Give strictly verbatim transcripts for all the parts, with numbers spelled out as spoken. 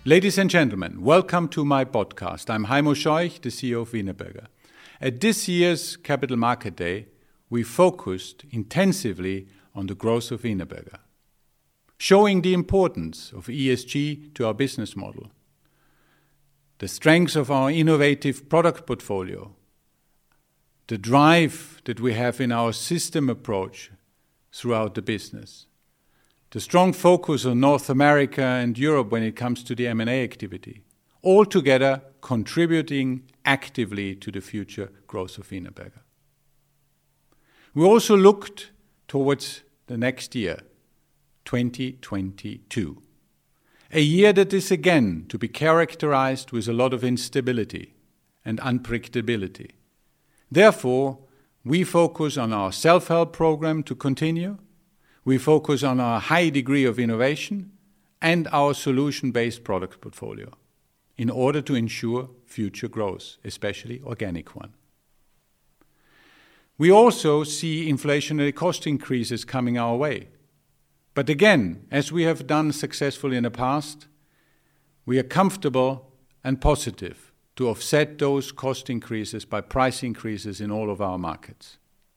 Ladies and gentlemen, welcome to my podcast. I'm Heimo Scheuch, the C E O of Wienerberger. At this year's Capital Market Day, we focused intensively on the growth of Wienerberger, showing the importance of E S G to our business model, the strengths of our innovative product portfolio, the drive that we have in our system approach throughout the business, the strong focus on North America and Europe when it comes to the M and A activity, all together contributing actively to the future growth of Wienerberger. We also looked towards the next year, twenty twenty-two, a year that is again to be characterized with a lot of instability and unpredictability. Therefore, we focus on our self-help program to continue. We focus on our high degree of innovation and our solution-based product portfolio in order to ensure future growth, especially organic one. We also see inflationary cost increases coming our way. But again, as we have done successfully in the past, we are comfortable and positive to offset those cost increases by price increases in all of our markets.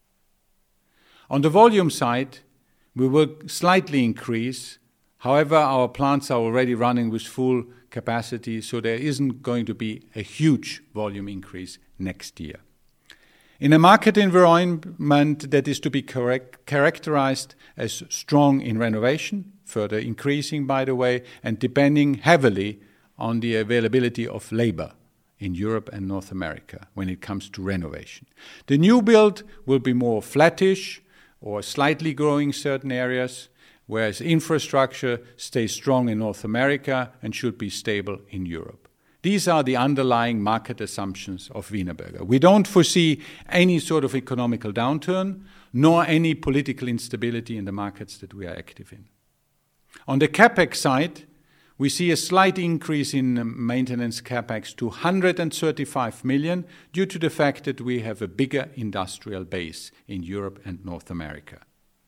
On the volume side, we will slightly increase. However, our plants are already running with full capacity, so there isn't going to be a huge volume increase next year. In a market environment that is to be correct, characterized as strong in renovation, further increasing, by the way, and depending heavily on the availability of labor in Europe and North America when it comes to renovation. The new build will be more flattish, or slightly growing certain areas, whereas infrastructure stays strong in North America and should be stable in Europe. These are the underlying market assumptions of Wienerberger. We don't foresee any sort of economical downturn, nor any political instability in the markets that we are active in. On the CapEx side, we see a slight increase in maintenance CapEx to one hundred thirty-five million due to the fact that we have a bigger industrial base in Europe and North America.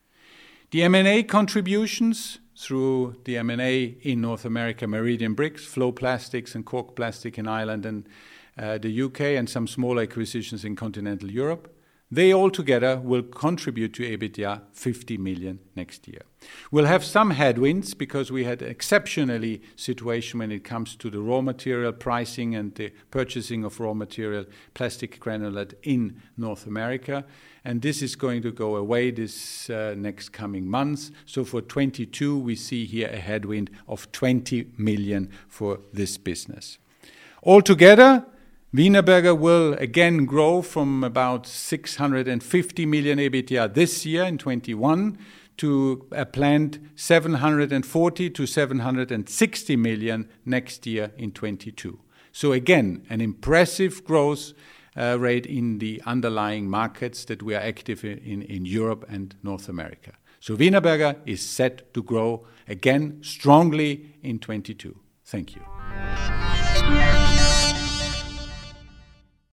The M and A contributions through the M and A in North America, Meridian Bricks, Flow Plastics and Cork Plastic in Ireland and uh, the U K, and some small acquisitions in continental Europe, they all together will contribute to EBITDA fifty million next year. We'll have some headwinds because we had an exceptionally situation when it comes to the raw material pricing and the purchasing of raw material, plastic granulate in North America. And this is going to go away this uh, next coming months. So for twenty-two, we see here a headwind of twenty million for this business. Altogether, Wienerberger will again grow from about six hundred fifty million EBITDA this year in twenty-one to a planned seven hundred forty to seven hundred sixty million next year in twenty-two. So again, an impressive growth uh, rate in the underlying markets that we are active in in Europe and North America. So Wienerberger is set to grow again strongly in twenty-two. Thank you.